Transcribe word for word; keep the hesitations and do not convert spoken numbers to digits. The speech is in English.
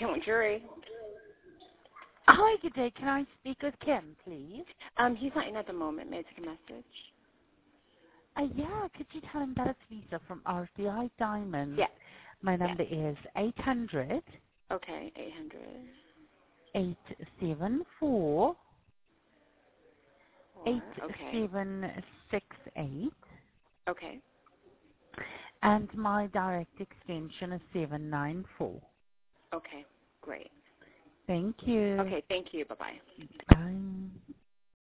Kim Jury. Hi, good day. Can I speak with Kim, please? Um, he's not in at the moment. May I take a message? Uh, yeah, could you tell him that it's Lisa from R C I Diamonds? Yeah. My Yeah. number is eight hundred, Okay, eight hundred. eight seven four, Four. eight Okay. seven six eight, Okay. and my direct extension is seven nine four. Okay. Great. Thank you. Okay, thank you. Bye-bye. Bye.